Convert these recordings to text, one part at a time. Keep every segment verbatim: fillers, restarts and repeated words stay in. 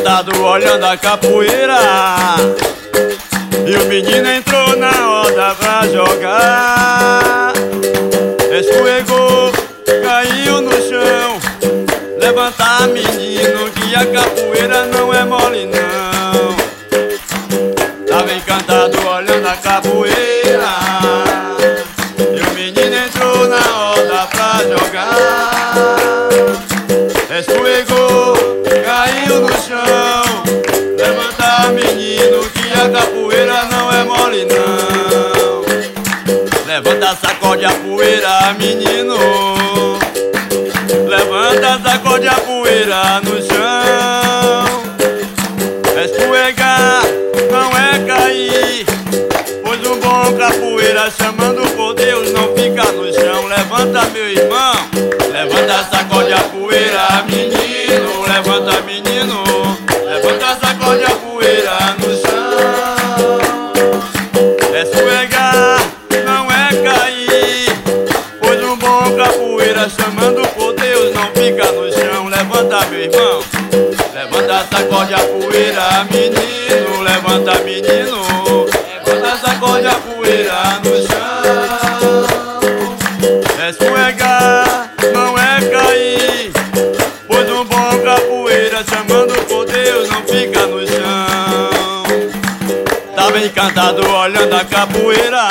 encantado olhando a capoeira. E o menino entrou na roda pra jogar. Escorregou, caiu no chão. Levanta, menino, que a capoeira não é mole não. Tava encantado olhando a capoeira. E o menino entrou na roda pra jogar. Escorregou, caiu no chão. Levanta, menino, que a capoeira não é mole não. Levanta, sacode a poeira, menino. Levanta, sacode a poeira no chão. Escorregar não é cair, pois um bom capoeira chamando por Deus não fica no chão. Levanta, meu irmão. Levanta, sacode a poeira, menino. Levanta, menino. Levanta, sacode a poeira no chão. Escorregar não é cair, pois um bom capoeira chamando por Deus não fica no chão. Levanta, meu irmão. Levanta, sacode a poeira, menino. Levanta, menino. Levanta, sacode a poeira no chão. Escorregar não é cair, pois um bom capoeira chamando por Deus não fica no chão. Tava encantado olhando a capoeira.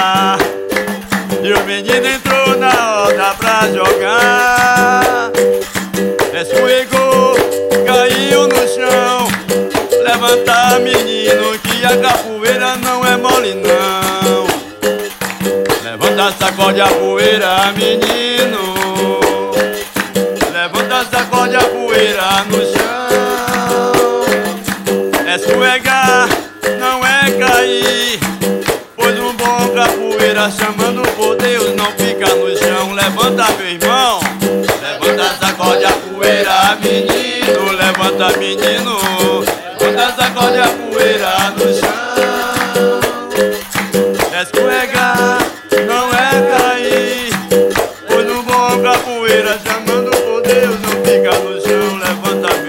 E o menino entrou na roda pra jogar. Escorregou, caiu no chão. Levanta, menino, que a capoeira não é mole não. Levanta, sacode a poeira, menino. Levanta, sacode a poeira no chão. Escorregar não é cair, pois um bom capoeira chamando por Deus não fica no chão. Levanta, meu irmão. Levanta, sacode a poeira, menino. Levanta, menino. Levanta, sacode a poeira no chão. Escorregar não é cair, pois um bom capoeira chamando por Deus não fica no chão. Levanta,